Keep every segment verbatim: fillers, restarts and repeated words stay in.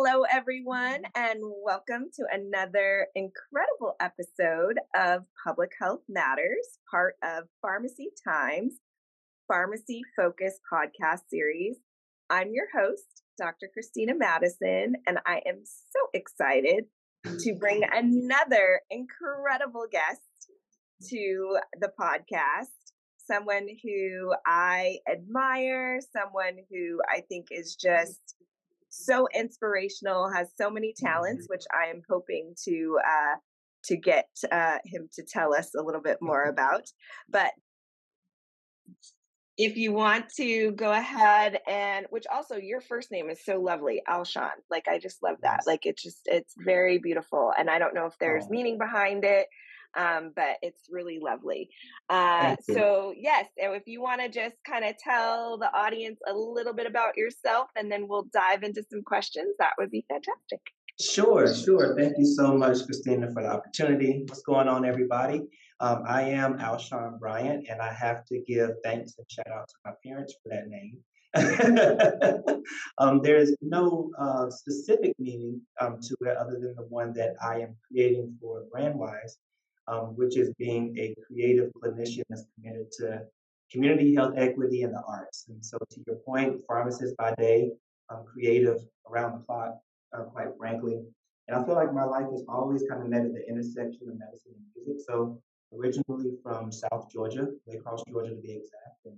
Hello, everyone, and welcome to another incredible episode of Public Health Matters, part of Pharmacy Times Pharmacy Focus podcast series. I'm your host, Doctor Christina Madison, and I am so excited to bring another incredible guest to the podcast. Someone who I admire, someone who I think is just so inspirational, has so many talents, which I am hoping to uh, to get uh, him to tell us a little bit more about. But if you want to go ahead and, which also your first name is so lovely, Alshon. Like, I just love that. Like, it's just, it's very beautiful. And I don't know if there's Oh. meaning behind it, um, but it's really lovely. Uh, so yes, if you want to just kind of tell the audience a little bit about yourself, and then we'll dive into some questions, that would be fantastic. Sure, sure. Thank you so much, Christina, for the opportunity. What's going on, everybody? Um, I am Alshon Bryant, and I have to give thanks and shout out to my parents for that name. um, there's no uh, specific meaning um, to it other than the one that I am creating for BrandWise, um, which is being a creative clinician that's committed to community health equity and the arts. And so, to your point, pharmacist by day, um, creative around the clock, uh, quite frankly. And I feel like my life has always kind of met at the intersection of medicine and music. So, originally from South Georgia, Waycross, Georgia to be exact, and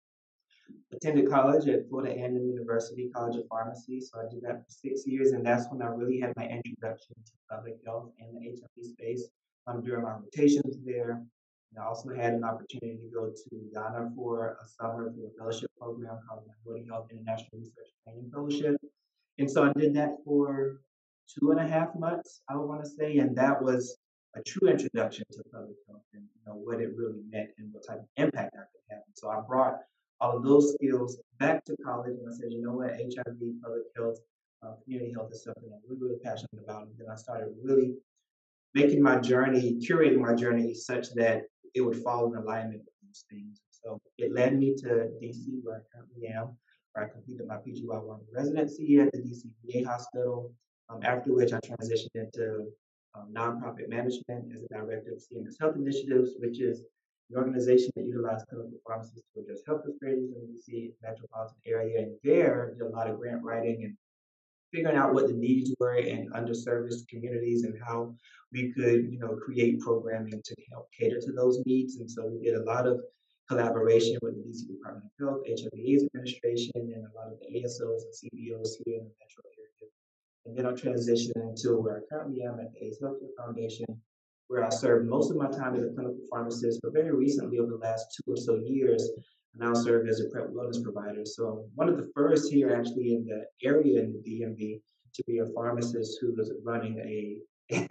attended college at Florida A and M University College of Pharmacy. So I did that for six years, and that's when I really had my introduction to public health and the H I V space um, during my rotations there. And I also had an opportunity to go to Ghana for a summer through a fellowship program called Minority Health International Research Training Fellowship. And so I did that for two and a half months, I would want to say, and that was a true introduction to public health and you know what it really meant and what type of impact I could have. And so I brought all of those skills back to college, and I said, you know what, H I V, public health, uh, community health is something I'm really, really passionate about. And then I started really making my journey, curating my journey such that it would fall in alignment with those things. So it led me to D C, where I currently am, where I completed my P G Y one residency at the D C V A hospital, um, after which I transitioned into um, nonprofit management as a director of C M S Health Initiatives, which is an organization that utilizes clinical pharmacists to address health disparities in the D C metropolitan area. And there, did a lot of grant writing and figuring out what the needs were in underserviced communities and how we could, you know, create programming to help cater to those needs. And so we did a lot of collaboration with the D C Department of Health, H I V AIDS Administration, and a lot of the A S Os and C B Os here in the metro area. And then I transitioned into where I currently am at the AIDS Healthcare Foundation, where I served most of my time as a clinical pharmacist, but very recently, over the last two or so years, I now serve as a PrEP wellness provider. So I'm one of the first here actually in the area in the D M V to be a pharmacist who was running a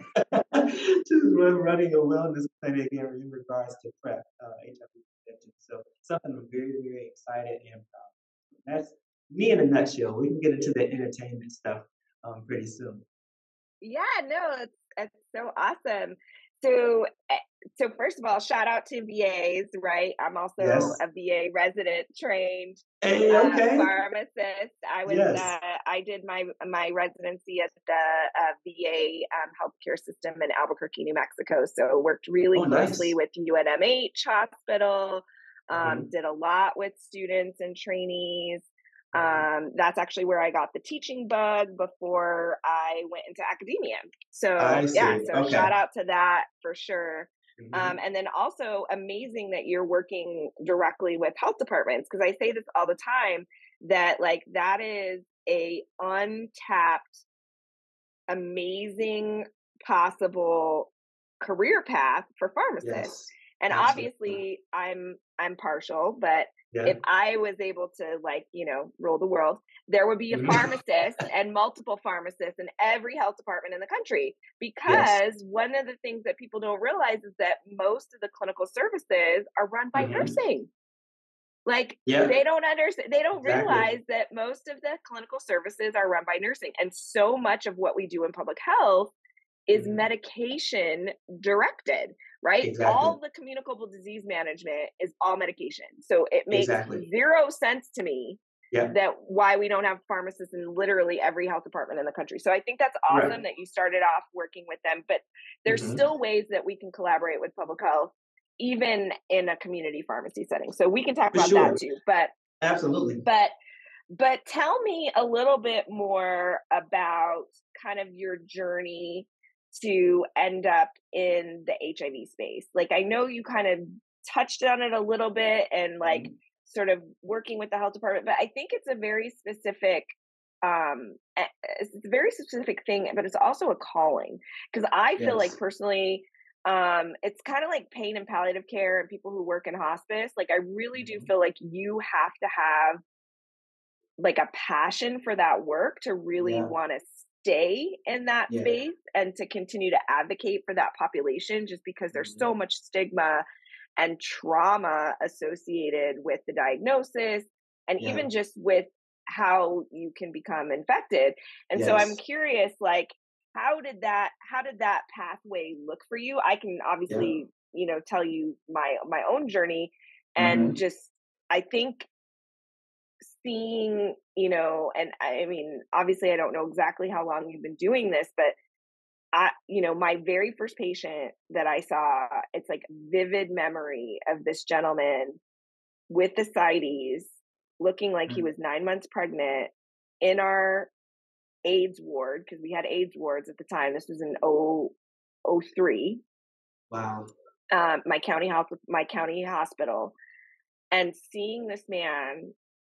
to run, running a wellness clinic in, in regards to PrEP, uh, H I V prevention. So something I'm very, very excited and proud of. That's me in a nutshell. We can get into the entertainment stuff um, pretty soon. Yeah, no, it's, it's so awesome. So, so first of all, shout out to V As, right? I'm also Yes. a V A resident trained Hey, uh, okay. pharmacist. I was, Yes. uh, I did my my residency at the uh, V A um, healthcare system in Albuquerque, New Mexico. So worked really Oh, closely nice. with U N M H Hospital. Um, Mhm. Did a lot with students and trainees. Um, that's actually where I got the teaching bug before I went into academia. So I yeah, see. so Okay. shout out to that for sure. Mhm. Um, and then also amazing that you're working directly with health departments, because I say this all the time, that like that is a untapped, amazing possible career path for pharmacists. Yes. And Absolutely. obviously I'm I'm partial, but Yeah. if I was able to like, you know, rule the world, there would be a Mhm. pharmacist and multiple pharmacists in every health department in the country. Yes. Because one of the things that people don't realize is that most of the clinical services are run by Mhm. nursing. Like Yeah. they don't understand, they don't Exactly. realize that most of the clinical services are run by nursing. And so much of what we do in public health is Mhm. medication directed, right? Exactly. All the communicable disease management is all medication. So it makes Exactly. zero sense to me Yeah. that why we don't have pharmacists in literally every health department in the country. So I think that's Right. awesome that you started off working with them, but there's Hmm. still ways that we can collaborate with public health, even in a community pharmacy setting. So we can talk For about that sure. too. But Absolutely. but but tell me a little bit more about kind of your journey to end up in the H I V space. Like, I know you kind of touched on it a little bit and like Mhm. sort of working with the health department, but I think it's a very specific um a- it's a very specific thing, but it's also a calling, because I feel like Yes. personally um it's kind of like pain and palliative care and people who work in hospice. Like, I really do Mhm. feel like you have to have like a passion for that work to really Yeah. want to stay in that Yeah. space and to continue to advocate for that population, just because there's Mhm. so much stigma and trauma associated with the diagnosis and Yeah. even just with how you can become infected. And so I'm Yes. curious, like, how did that how did that pathway look for you? I can Yeah. obviously, you know, tell you my my own journey, and Hmm. just I think seeing, you know, and I mean, obviously, I don't know exactly how long you've been doing this, but I, you know, my very first patient that I saw, it's like vivid memory of this gentleman with ascites, looking like he was nine months pregnant in our AIDS ward, because we had AIDS wards at the time. This was in oh oh three. Wow. Um, my county health, my county hospital, and seeing this man,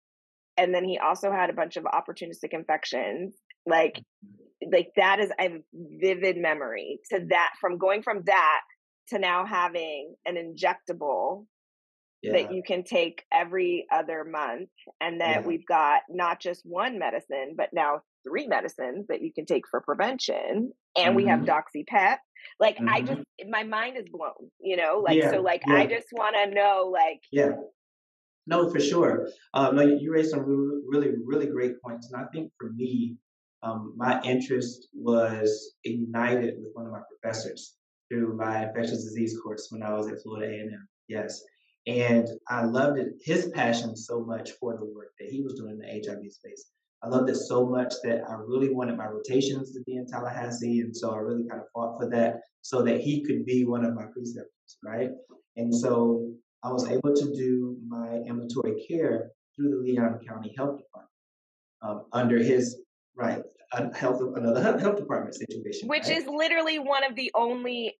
and then he also had a bunch of opportunistic infections. Like, like that is, I have vivid memory to that, from going from that to now having an injectable that Yeah. you can take every other month, and that Yeah. we've got not just one medicine but now three medicines that you can take for prevention, and we have Hmm. doxypep. Like, I just, Hmm. my mind is blown, you know, like, so Yeah. like I Yeah. just want to know, like, Yeah. No, for sure. Um, no, you you raised some really, really, really great points, and I think for me, um, my interest was ignited with one of my professors through my infectious disease course when I was at Florida A and M. Yes, and I loved it. His passion so much for the work that he was doing in the H I V space. I loved it so much that I really wanted my rotations to be in Tallahassee, and so I really kind of fought for that so that he could be one of my preceptors, right? And so I was able to do my ambulatory care through the Leon County Health Department um, under his right uh, health another health health department situation, which right? is literally one of the only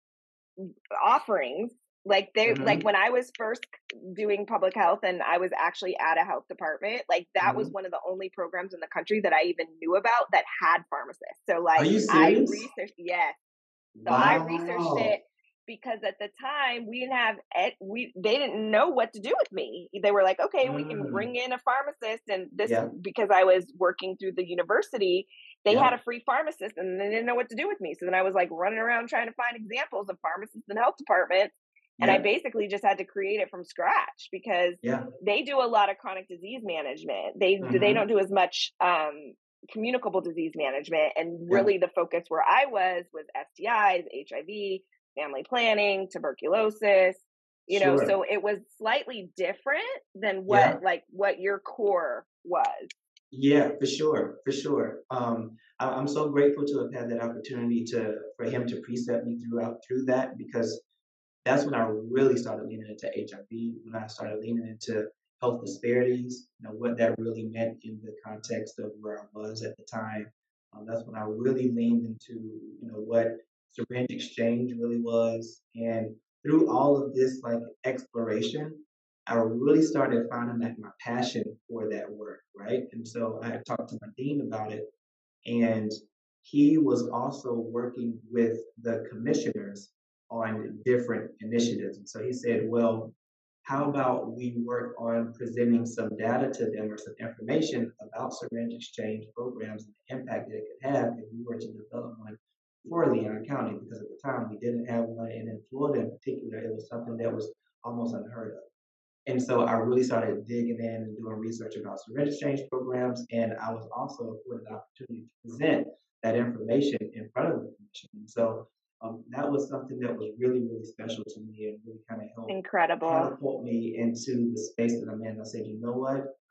offerings. Like, they, like Hmm. when I was first doing public health and I was actually at a health department, like that was Hmm. one of the only programs in the country that I even knew about that had pharmacists. So Are like you I serious? researched, yes. So I researched Wow. it because at the time we didn't have it, we they didn't know what to do with me. They were like, okay, we can Mm. bring in a pharmacist, and this, Yeah. because I was working through the university, they had Yeah. a free pharmacist and they didn't know what to do with me. So then I was like running around trying to find examples of pharmacists in health departments, and I Yeah. basically just had to create it from scratch, because Yeah. they do a lot of chronic disease management. They they Hmm. don't do as much um communicable disease management, and Yeah. really the focus where I was was S T Is, H I V, family planning, tuberculosis, you know, Sure. so it was slightly different than what Yeah. like what your core was. Yeah, for sure, for sure. Um, I, I'm so grateful to have had that opportunity to for him to precept me throughout through that because that's when I really started leaning into H I V, when I started leaning into health disparities, you know, what that really meant in the context of where I was at the time. Um, that's when I really leaned into, you know, what syringe exchange really was. And through all of this like exploration, I really started finding that my passion for that work, right? And so I had talked to my dean about it, and he was also working with the commissioners on different initiatives. And so he said, well, how about we work on presenting some data to them or some information about syringe exchange programs and the impact that it could have if we were to develop one for Leon County? Because at the time we didn't have one, and in Florida in particular, it was something that was almost unheard of. And so I really started digging in and doing research about syringe exchange programs. And I was also afforded the opportunity to present that information in front of the commission. And so um, that was something that was really, really special to me and really kind of helped Incredible. catapult me into the space that I'm in. I said, you know what?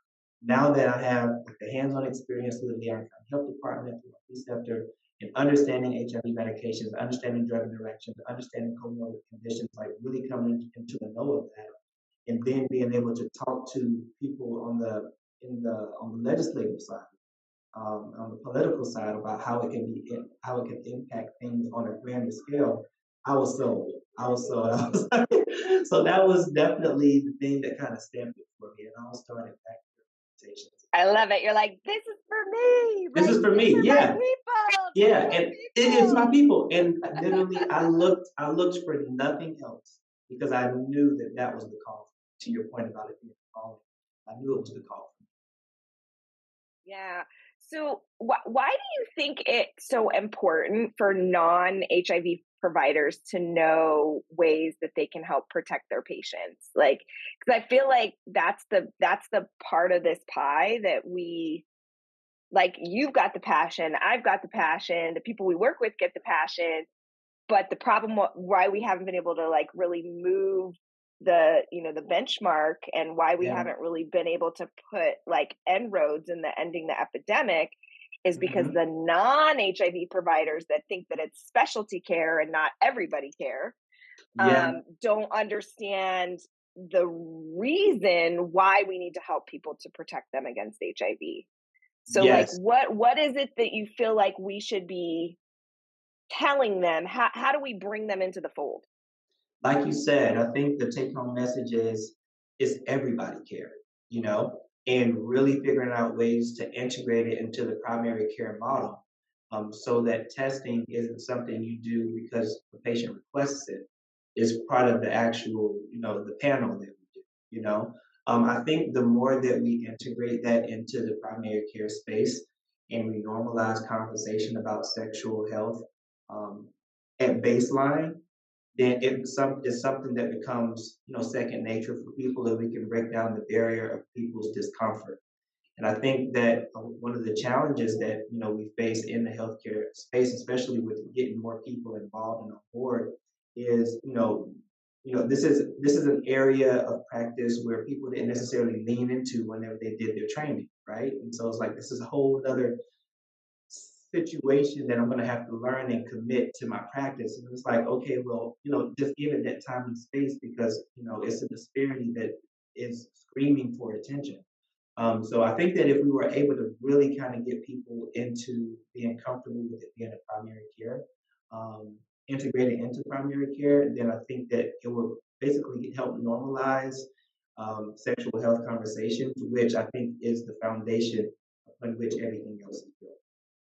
now that I have like, the hands-on experience with the Arkham Health Department, through my preceptor, and understanding H I V medications, understanding drug interactions, understanding comorbid conditions, like really coming into the know of that, and then being able to talk to people on the in the on the legislative side, um, on the political side about how it can be how it can impact things on a grander scale. I was sold. I was sold. I was like, so that was definitely the thing that kind of stamped it for me, and I was starting back conversations. I love it. You're like, this is for me. This Like, is for these me. are Yeah. my people. Yeah, These are and my it is my people. people. And literally, I looked, I looked for nothing else because I knew that that was the call. To your point about it being a call, I knew it was the call. Yeah. So wh- why do you think it's so important for non-H I V providers to know ways that they can help protect their patients? Like, because I feel like that's the that's the part of this pie that we like. You've got the passion, I've got the passion, the people we work with get the passion, but the problem wh- why we haven't been able to like really move the you know the benchmark, and why we Yeah. haven't really been able to put like inroads in the ending the epidemic is because hmm the non-H I V providers that think that it's specialty care and not everybody care Yeah. um, don't understand the reason why we need to help people to protect them against H I V. So like Yes. what what is it that you feel like we should be telling them? How how do we bring them into the fold? Like you said, I think the take-home message is is everybody care, you know, and really figuring out ways to integrate it into the primary care model, um, so that testing isn't something you do because the patient requests it. Is part of the actual, you know, the panel that we do, you know. Um, I think the more that we integrate that into the primary care space and we normalize conversation about sexual health um, at baseline, then it some is something that becomes, you know, second nature for people, and we can break down the barrier of people's discomfort. And I think that uh, one of the challenges that you know we face in the healthcare space, especially with getting more people involved and on board, is you know, you know this is this is an area of practice where people didn't necessarily lean into whenever they did their training, right? And so it's like this is a whole other situation that I'm going to have to learn and commit to my practice. And it's like, okay, well, you know, just give it that time and space because, you know, it's a disparity that is screaming for attention. Um, so I think that if we were able to really kind of get people into being comfortable with it being a primary care, um, integrated into primary care, then I think that it will basically help normalize um, sexual health conversations, which I think is the foundation upon which everything else is built.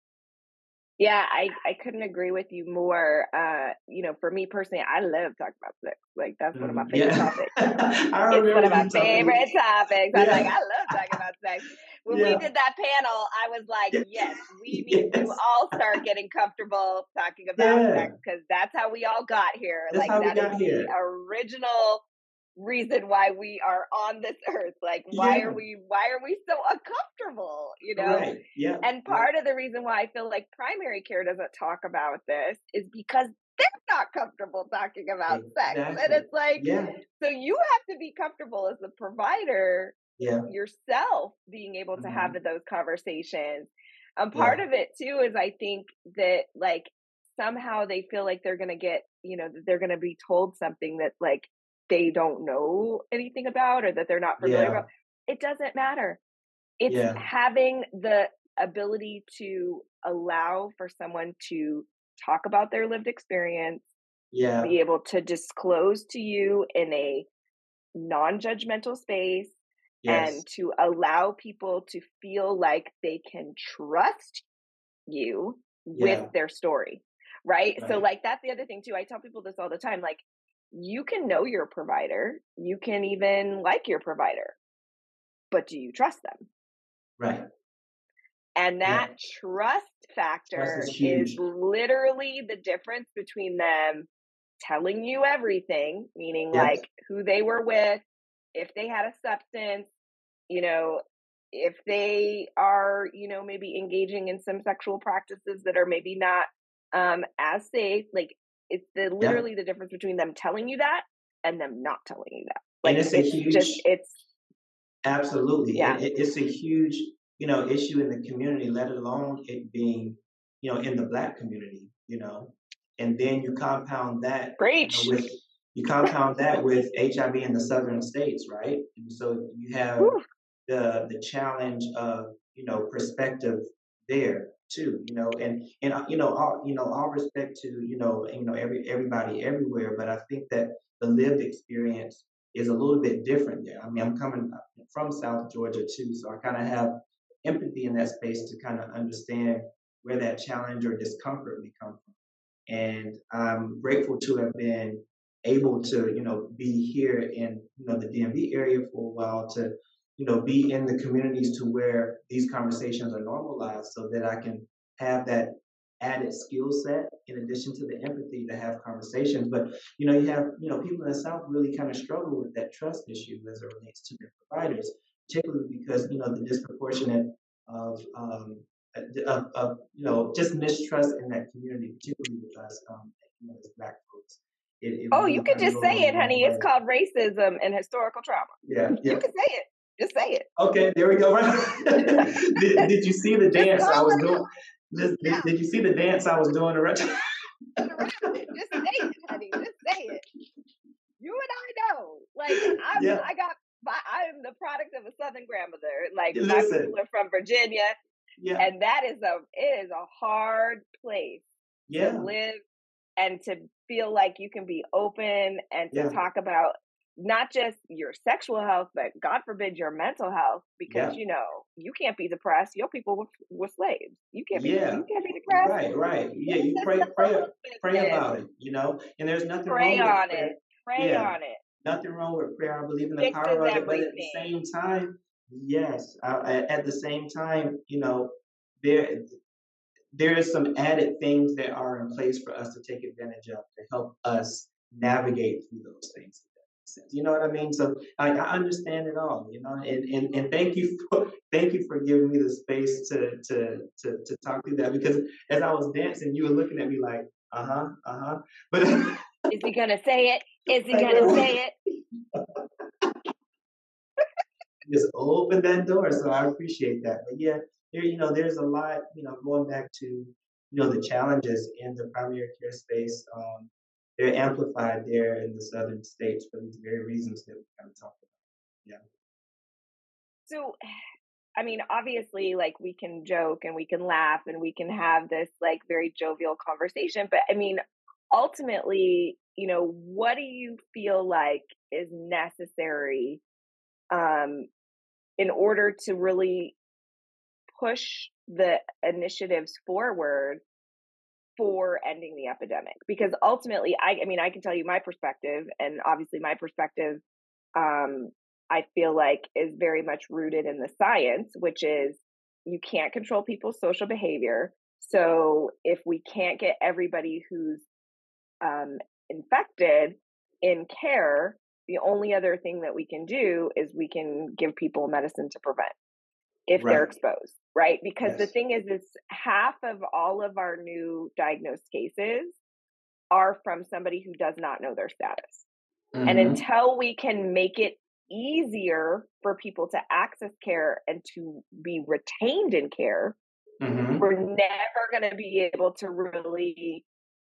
Yeah, I, I couldn't agree with you more. Uh, you know, for me personally, I love talking about sex. Like that's one of my Mm, favorite yeah, topics. I It's one remember of my you talking. favorite topics. I'm like, Yeah, I love talking about sex. When we yeah, did that panel, I was like, yeah, yes, we need to yes, all start getting comfortable talking about yeah. sex because that's how we all got here. That's Like how we that is got the here. original reason why we are on this earth. Like why are Yeah, we why are we so uncomfortable, you know? right. Yeah, And yeah, part of the reason why I feel like primary care doesn't talk about this is because they're not comfortable talking about sex. And exactly. it's like, Yeah, so you have to be comfortable as the provider yeah, yourself being able to have hmm those conversations. And yeah, part of it too is I think that like somehow they feel like they're going to get, you know, that they're going to be told something that like they don't know anything about or that they're not familiar yeah, about. It doesn't matter. It's yeah, having the ability to allow for someone to talk about their lived experience, yeah. be able to disclose to you in a non-judgmental space, Yes, and to allow people to feel like they can trust you with yeah, their story, right? So, right, like, that's the other thing, too. I tell people this all the time. Like, you can know your provider, you can even like your provider, but do you trust them? right. And Yeah, that trust trust is factor is huge. literally the difference between them telling you everything, meaning Yep. like who they were with, if they had a substance, you know, if they are, you know, maybe engaging in some sexual practices that are maybe not um, as safe. Like it's the Yeah. literally the difference between them telling you that and them not telling you that. And Like it's a it's just huge it's Absolutely. Yeah. It, it, it's a huge, you know, issue in the community, let alone it being, you know, in the Black community, you know, and then you compound that, you know, Preach. with you compound that with H I V in the southern states, right? And so you have Whew. the the challenge of, you know, perspective there too, you know, and and uh, you know, all you know, all respect to, you know, you know, every everybody everywhere, but I think that the lived experience is a little bit different there. I mean, I'm coming from South Georgia too, so I kind of have empathy in that space to kind of understand where that challenge or discomfort may come from. And I'm grateful to have been able to, you know, be here in, you know, the D M V area for a while to, you know, be in the communities to where these conversations are normalized so that I can have that added skill set in addition to the empathy to have conversations. But, you know, you have, you know, people in the South really kind of struggle with that trust issue as it relates to their providers, particularly because, you know, the disproportionate of um, of, of you know just mistrust in that community, particularly with us, um, you know, as Black folks. It, it Oh, you really can kind of just goes a say it, long honey. It's way. called racism and historical trauma. Yeah, You yeah. can say it. Just say it. Okay, there we go. Right. did, did you see the Just dance I call was it doing? out. Just, Yeah. did, did you see the dance I was doing around? Around it. Just say it, honey. Just say it. You and I know. Like I'm Yeah. I got I am the product of a Southern grandmother. Like my Listen. people are from Virginia. Yeah. And that is a it is a hard place Yeah. to live and to feel like you can be open and to Yeah. talk about not just your sexual health, but God forbid your mental health, because Yeah. you know you can't be depressed. Your people were, were slaves. You can't be Yeah. you can't be depressed. Right, right. Yeah, It's you just pray, simple pray, pray business. about it, you know. And there's nothing Pray wrong with on prayer. it. Pray Yeah, on it. nothing wrong with prayer. I believe in the Fixes power of it, but at the everything. same time, yes, uh, at at the same time, you know, there there is some added things that are in place for us to take advantage of to help us navigate through those things. If that makes sense. You know what I mean? So I, I understand it all, you know, and, and, and thank you for thank you for giving me the space to to to to talk through that, because as I was dancing, you were looking at me like, uh-huh, uh-huh. But Is he gonna say it? Is he like, gonna say it? just open that door. So I appreciate that. But yeah, there, you know, there's a lot, you know, going back to, you know, the challenges in the primary care space. Um, they're amplified there in the southern states for these very reasons that we kind of talked about. Yeah. So I mean, obviously, like we can joke and we can laugh and we can have this like very jovial conversation. But I mean, ultimately, you know, what do you feel like is necessary um, in order to really push the initiatives forward for ending the epidemic? Because ultimately, I, I mean, I can tell you my perspective, and obviously, my perspective um, I feel like is very much rooted in the science, which is you can't control people's social behavior. So if we can't get everybody who's um, infected in care, the only other thing that we can do is we can give people medicine to prevent if they're Right. exposed, right? Because the Yes. thing is, is half of all of our new diagnosed cases are from somebody who does not know their status. And Mm-hmm. until we can make it easier for people to access care and to be retained in care, Mm-hmm. we're never going to be able to really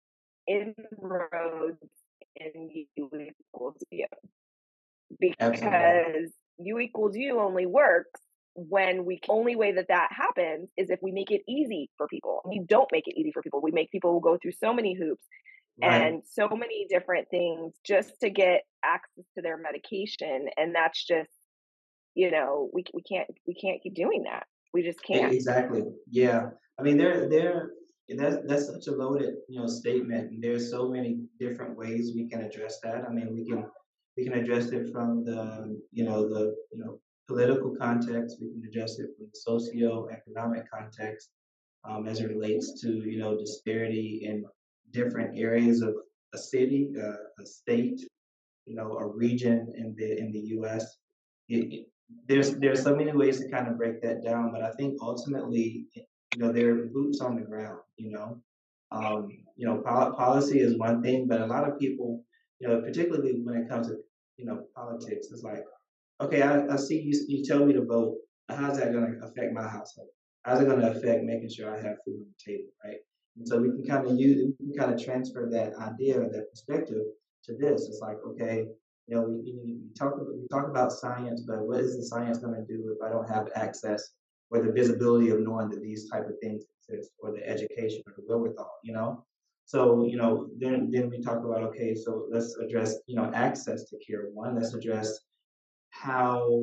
inroads in U equals U. Absolutely. Because U equals U only works when we only way that that happens is if we make it easy for people. We don't make it easy for people. We make people go through so many hoops Right. and so many different things just to get access to their medication, and that's just, you know, we we can't we can't keep doing that. We just E- can't. Exactly. Yeah. I mean, there, there. That's that's such a loaded, you know, statement. And there's so many different ways we can address that. I mean, we can we can address it from the, you know, the, you know, political context. We can address it from the socio-economic context, um, as it relates to, you know, disparity in different areas of a city, uh, a state, you know, a region in the in the U S. It, it, there's there's so many ways to kind of break that down, but I think ultimately, you know, there are boots on the ground. You know, um, you know, pol- policy is one thing, but a lot of people, you know, particularly when it comes to, you know, politics, it's like, okay, I, I see you, you tell me to vote. How's that going to affect my household? How's it going to affect making sure I have food on the table, right? And so we can kind of use, we can kind of transfer that idea or that perspective to this. It's like, okay, you know, we, we talk about, we talk about science, but what is the science going to do if I don't have access or the visibility of knowing that these type of things exist, or the education or the wherewithal, you know? So, you know, then then we talk about, okay, so let's address, you know, access to care. One, let's address how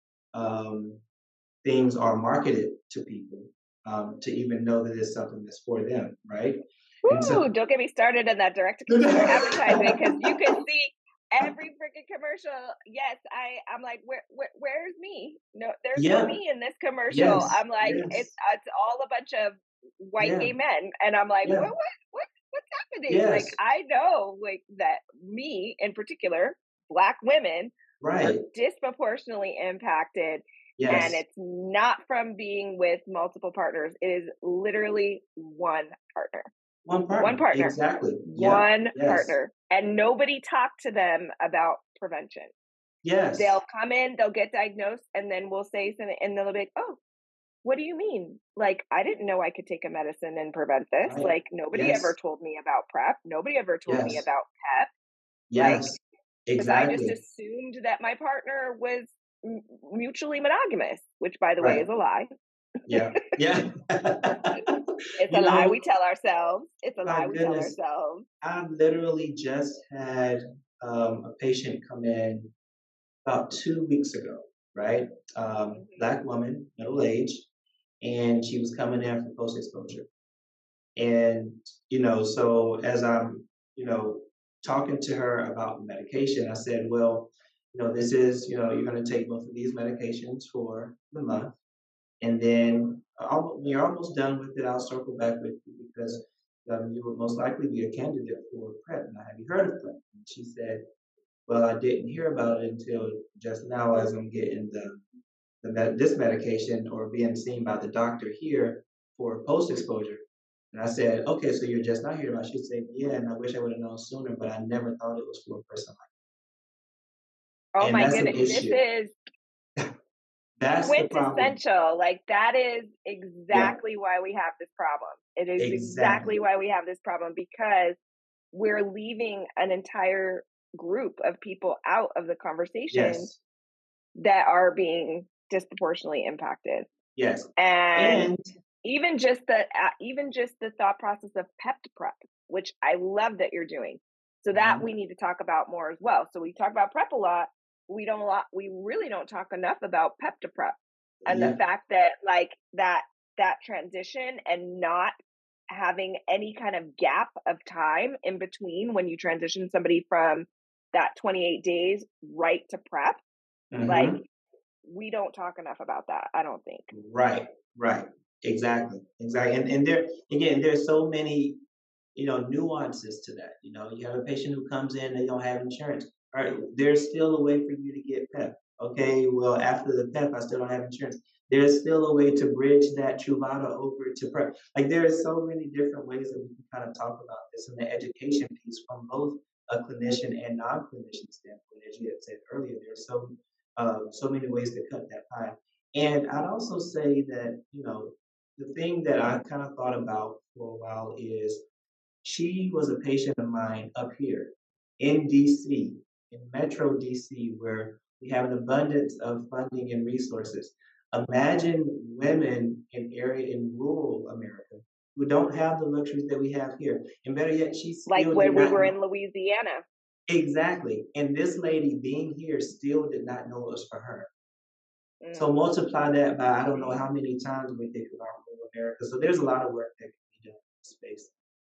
um, things are marketed to people, um, to even know that it's something that's for them, right? And Woo! so, Don't get me started on that direct to consumer advertising, because you can see every freaking commercial. Yes, I I'm like, where, where where's me? No, there's no yeah, me in this commercial. yes, I'm like, it's yes, it's all a bunch of white yeah, gay men, and I'm like, what yeah, what what what's happening? Like, yes, I know like that me in particular, black women are right, disproportionately impacted, and yes, it's not from being with multiple partners. It is literally one partner. one One partner, partner, exactly, yep, one yes, partner, and nobody talked to them about prevention. yes, They'll come in, they'll get diagnosed, and then we'll say something, and they'll be like, "Oh, what do you mean? Like, I didn't know I could take a medicine and prevent this. right, Like, nobody ever yes, told me about PrEP. Nobody ever told me yes, about PEP. Like, yes, because I just exactly, assumed that my partner was m- mutually monogamous, which, by the way, right, is a lie. yeah, yeah. It's a You lie know, we tell ourselves. It's a my lie we tell goodness, ourselves. I literally just had um, a patient come in about two weeks ago, right? Um, Hmm. black woman, middle age, and she was coming in for post exposure. And, you know, so as I'm, you know, talking to her about the medication, I said, well, you know, this is, you know, you're going to take both of these medications for the month. And then uh, when you're almost done with it, I'll circle back with you because um, you would most likely be a candidate for PrEP. Now, have you heard of PrEP? And she said, well, I didn't hear about it until just now as I'm getting the, the med- this medication or being seen by the doctor here for post exposure. And I said, okay, so you're just not hearing about it. She said, yeah, and I wish I would have known sooner, but I never thought it was for a person like Oh that. And my that's an goodness. This issue. is That's the problem. quintessential. Like, that is Yeah, exactly why we have this problem. It is exactly. exactly why we have this problem, because we're leaving an entire group of people out of the conversation Yes, that are being disproportionately impacted. yes. And And even just the uh, even just the thought process of pep prep, which I love that you're doing. So that mhm, we need to talk about more as well. So we talk about prep a lot. We don't a lot. We really don't talk enough about pep to prep, and the yeah, fact that like that that transition and not having any kind of gap of time in between when you transition somebody from that twenty-eight days right to prep, like, hmm, we don't talk enough about that, I don't think. right, right. Exactly, exactly. And and there again, there's so many, you know, nuances to that. You know, you have a patient who comes in, they don't have insurance. All right, there's still a way for you to get PEP. Okay, well, after the PEP, I still don't have insurance. There's still a way to bridge that Truvada over to PrEP. Like there are so many different ways that we can kind of talk about this in the education piece from both a clinician and non-clinician standpoint. As you had said earlier, there's so um, so many ways to cut that pie. And I'd also say that, you know, the thing that I kind of thought about for a while is she was a patient of mine up here in D C, in Metro D C, where we have an abundance of funding and resources. Imagine women in area in rural America who don't have the luxuries that we have here. And better yet, she Like still did when we not were know in Louisiana. exactly. And this lady being here still did not know it was for her. So Mm. multiply that by I don't know how many times we think about rural America. So there's a lot of work that can be done in this space.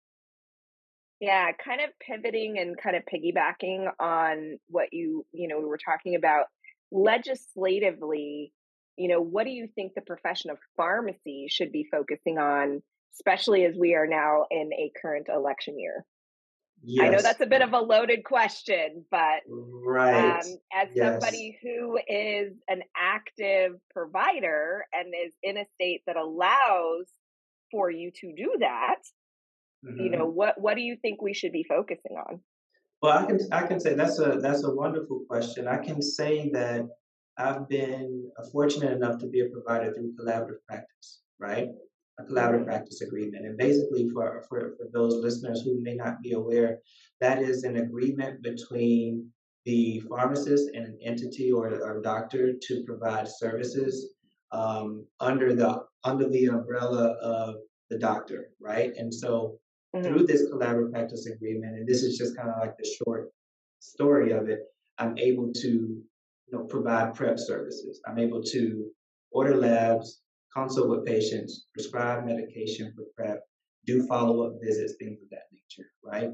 Yeah, kind of pivoting and kind of piggybacking on what you, you know, we were talking about legislatively, you know, what do you think the profession of pharmacy should be focusing on, especially as we are now in a current election year? I know Yes. that's a bit of a loaded question, but Right. um, as Yes. somebody who is an active provider and is in a state that allows for you to do that, you know, Mhm. what what do you think we should be focusing on? Well, I can I can say that's a that's a wonderful question. I can say that I've been uh, fortunate enough to be a provider through collaborative practice, right? A collaborative Mm-hmm. practice agreement. And basically, for, for, for those listeners who may not be aware, that is an agreement between the pharmacist and an entity or, or doctor to provide services um, under the under the umbrella of the doctor, right? And so Mm-hmm. through this collaborative practice agreement, and this is just kind of like the short story of it, I'm able to, you know, provide prep services. I'm able to order labs, consult with patients, prescribe medication for prep, do follow-up visits, things of that nature, right?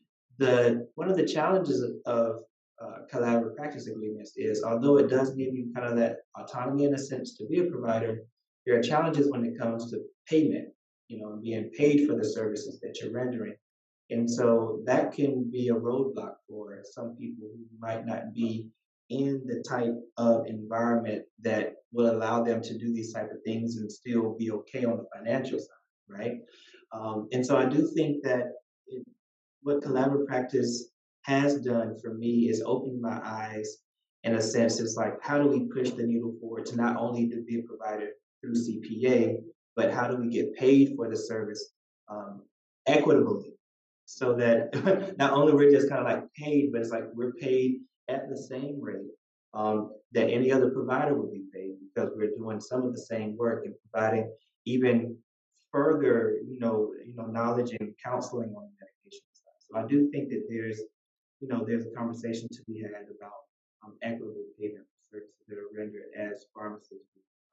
The one of the challenges of, of uh, collaborative practice agreements is, although it does give you kind of that autonomy in a sense to be a provider, there are challenges when it comes to payment, you know, and being paid for the services that you're rendering. And so that can be a roadblock for some people who might not be in the type of environment that will allow them to do these type of things and still be okay on the financial side, right? Um, and so I do think that it, what collaborative practice has done for me is opening my eyes in a sense. It's like, how do we push the needle forward to not only to be a provider through C P A, but how do we get paid for the service um, equitably, so that not only we're just kind of like paid, but it's like we're paid at the same rate um, that any other provider would be paid, because we're doing some of the same work and providing even further, you know, you know, knowledge and counseling on the medication side. So I do think that there's, you know, there's a conversation to be had about um, equitable payment for services that are rendered as pharmacists.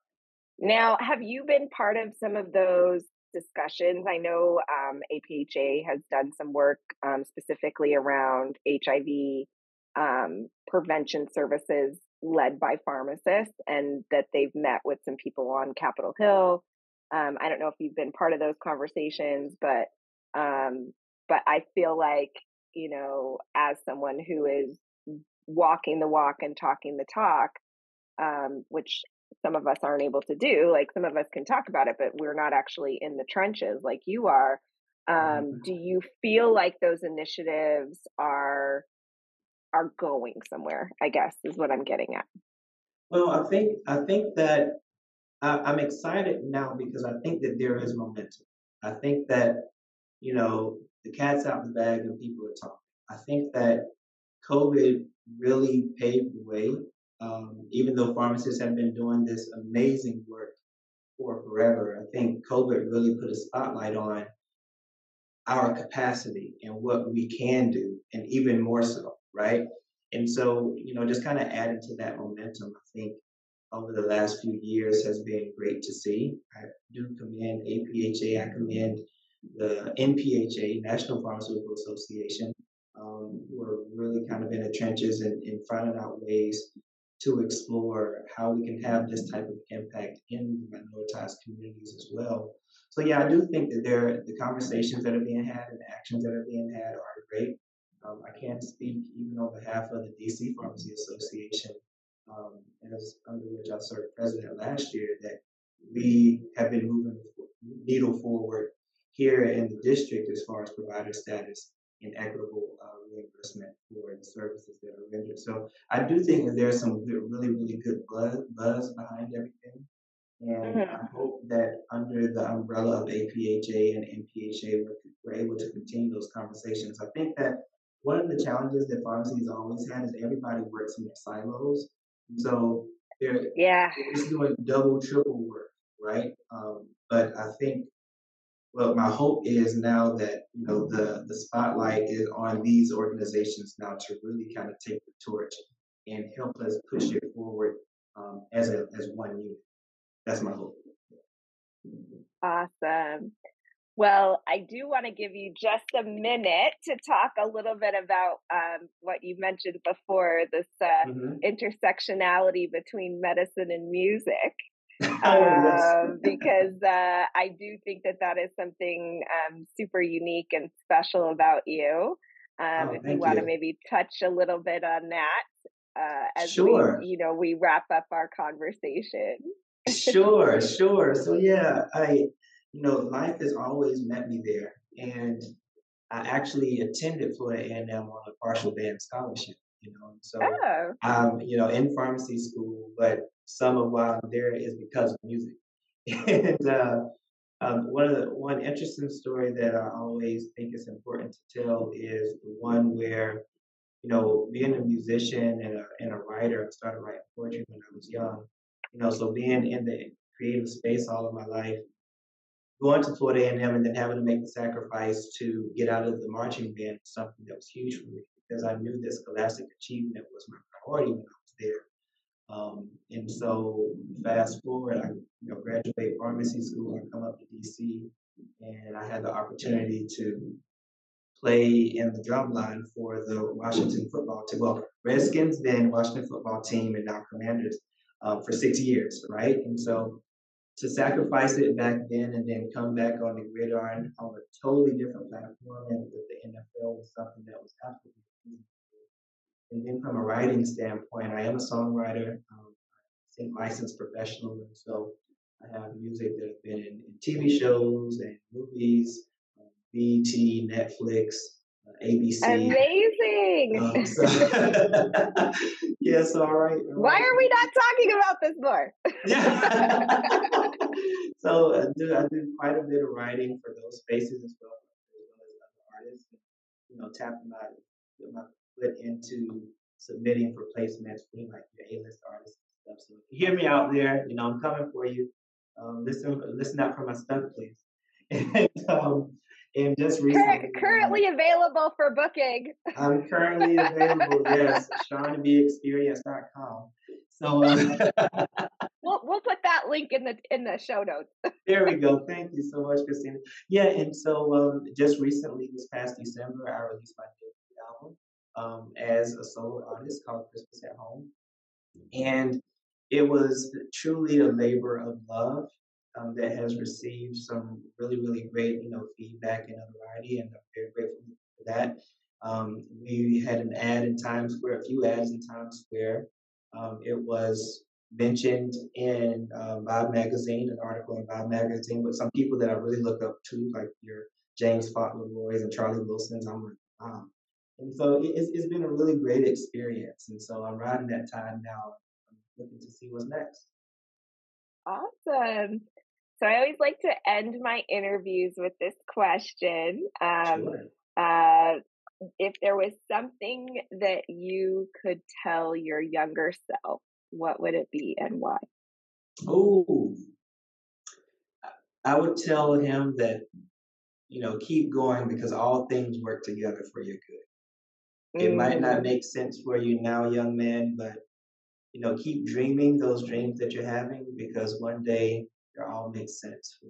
Now, have you been part of some of those discussions? I know um, A P H A has done some work um, specifically around H I V um, prevention services led by pharmacists, and that they've met with some people on Capitol Hill. Um, I don't know if you've been part of those conversations, but um, but I feel like, you know, as someone who is walking the walk and talking the talk, um, which some of us aren't able to do. Like, some of us can talk about it, but we're not actually in the trenches like you are. Um, Mhm. do you feel like those initiatives are are going somewhere? I guess is what I'm getting at. Well, I think I think that I, I'm excited now because I think that there is momentum. I think that, you know, the cat's out the bag and people are talking. I think that COVID really paved the way. Um, even though pharmacists have been doing this amazing work for forever, I think COVID really put a spotlight on our capacity and what we can do, and even more so, right? And so, you know, just kind of adding to that momentum, I think over the last few years has been great to see. I do commend A P H A, I commend the N P H A, National Pharmaceutical Association, um, who are really kind of in the trenches and, and finding out ways to explore how we can have this type of impact in the minoritized communities as well. So yeah, I do think that there the conversations that are being had and the actions that are being had are great. Um, I can't speak even on behalf of the D C Pharmacy Association, um, as under which I served president last year, that we have been moving the needle forward here in the district as far as provider status and equitable uh, reimbursement for the services that are rendered. So I do think that there's some good, really, really good buzz, buzz behind everything. And I Hmm. hope that under the umbrella of A P H A and N P H A, we're, we're able to continue those conversations. I think that one of the challenges that pharmacy has always had is everybody works in their silos. So they're Yeah. it's doing double, triple work, right? Um, but I think, well, my hope is now that, you know, the the spotlight is on these organizations now to really kind of take the torch and help us push it forward um, as a as one unit. That's my hope. Awesome. Well, I do want to give you just a minute to talk a little bit about um, what you mentioned before, this uh, Mhm. intersectionality between medicine and music. Oh, yes. Um, because uh, I do think that that is something um, super unique and special about you. Um, Oh, if you thank want to you. maybe touch a little bit on that uh, as we, Sure. you know, we wrap up our conversation. Sure, sure. So yeah, I, you know, life has always met me there, and I actually attended Florida A and M on a partial band scholarship. you know. So, Oh, um, you know, in pharmacy school, but some of why I'm there is because of music. and uh, um, one of the one interesting story that I always think is important to tell is the one where you know, being a musician and a, and a writer, I started writing poetry when I was young. You know, so being in the creative space all of my life, going to Florida A and M and M and then having to make the sacrifice to get out of the marching band was something that was huge for me because I knew that scholastic achievement was my priority when I was there. Um, and so fast forward, I you know graduate pharmacy school, I come up to D C, and I had the opportunity to play in the drum line for the Washington football team. Well, Redskins, then Washington football team, and now Commanders um, for six years, right? And so to sacrifice it back then and then come back on the gridiron on a totally different platform and with the N F L was something that was absolutely amazing. And then from a writing standpoint, I am a songwriter, um, sing licensed professional, and so I have music that have been in, in T V shows and movies, um, B E T, Netflix, uh, A B C. amazing. Um, so yeah, so all right, all Why right. are we not talking about this more? Yeah. so I do, I do quite a bit of writing for those spaces as well, as well as other artists. You know, tapping my put my foot into submitting for placements for like your A-list artists and stuff. So if you hear me out there, you know, I'm coming for you. Um, listen, listen out for my stuff, please. and um, and just Cur- recently, um, currently available for booking. I'm currently available. Yes, sean b experience dot com. So uh, we'll we'll put that link in the in the show notes. there we go. Thank you so much, Christina. Yeah, and so um, just recently, this past December, I released my debut album um, as a solo artist called Christmas at Home, and it was truly a labor of love um, that has received some really, really great, you know, feedback and notoriety, and I'm very grateful for that. Um, we had an ad in Times Square, a few ads in Times Square. Um, it was mentioned in uh, Vibe magazine, an article in Vibe magazine, with some people that I really look up to, like your James Fauntleroy's and Charlie Wilson's. I'm like, wow. And so it, it's, it's been a really great experience. And so I'm riding that tide now, looking to see what's next. Awesome. So I always like to end my interviews with this question. Um, Sure. uh, if there was something that you could tell your younger self, what would it be and why? Oh, I would tell him that, you know, keep going because all things work together for your good. It might not Mm, make sense for you now, young man, but, you know, keep dreaming those dreams that you're having because one day they'll all make sense.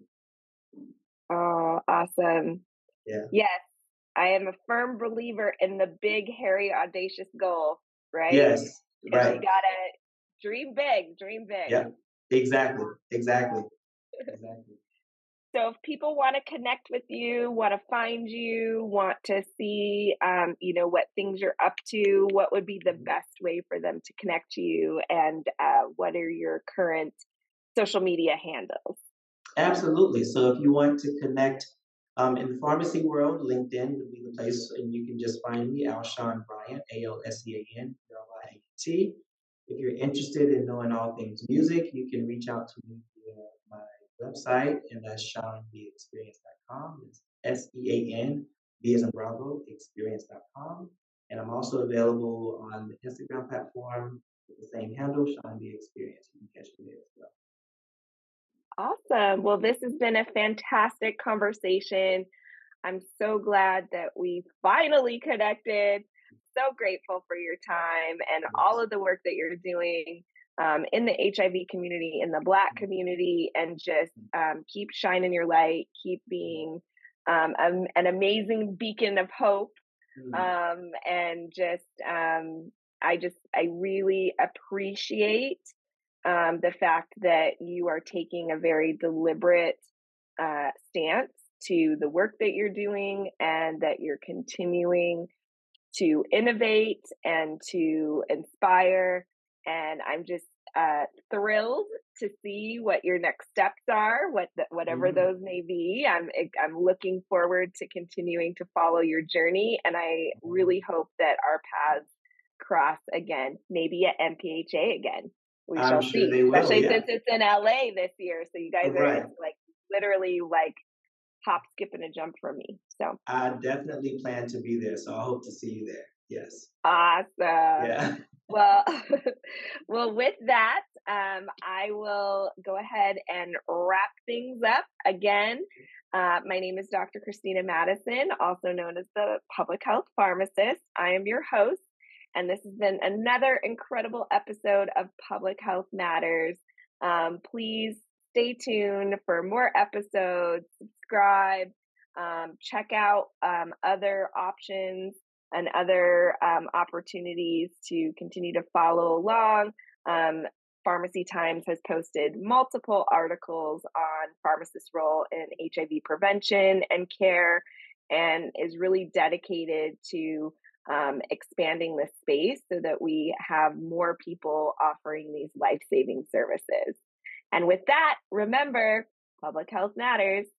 oh, awesome. Yeah. Yes, I am a firm believer in the big, hairy, audacious goal, right? Yes. And you Right. gotta dream big, dream big. Yep. Exactly. Exactly. Exactly. So if people want to connect with you, want to find you, want to see, um, you know, what things you're up to, what would be the best way for them to connect to you, and uh, what are your current social media handles? Absolutely. So if you want to connect um, in the pharmacy world, LinkedIn would be the place, and you can just find me, Alshon Bryant, A L S C A N B R Y A N T. If you're interested in knowing all things music, you can reach out to me via my website, and that's sean b experience dot com. It's S E A N, B as in Bravo, experience dot com. And I'm also available on the Instagram platform with the same handle, Sean B Experience. You can catch me there as well. Awesome. Well, this has been a fantastic conversation. I'm so glad that we finally connected. So grateful for your time and all of the work that you're doing um, in the H I V community, in the Black community, and just um, keep shining your light, keep being um, an, an amazing beacon of hope. Um, and just, um, I just, I really appreciate um, the fact that you are taking a very deliberate uh, stance to the work that you're doing and that you're continuing to innovate and to inspire. And I'm just uh, thrilled to see what your next steps are, what the, whatever Mm-hmm. those may be. I'm I'm looking forward to continuing to follow your journey, and I really hope that our paths cross again, maybe at M P H A again. We I'm shall sure see, they will, especially yeah. since it's in L A this year. So you guys are Right. it's like literally like hop, skip, and a jump from me. So I definitely plan to be there, so I hope to see you there. Yes. awesome. Yeah. Well, well, with that, um, I will go ahead and wrap things up again. Uh, my name is Doctor Christina Madison, also known as the Public Health Pharmacist. I am your host, and this has been another incredible episode of Public Health Matters. Um, please stay tuned for more episodes, subscribe, um, check out um, other options and other um, opportunities to continue to follow along. Um, Pharmacy Times has posted multiple articles on pharmacists' role in H I V prevention and care, and is really dedicated to um, expanding this space so that we have more people offering these life-saving services. And with that, remember, public health matters.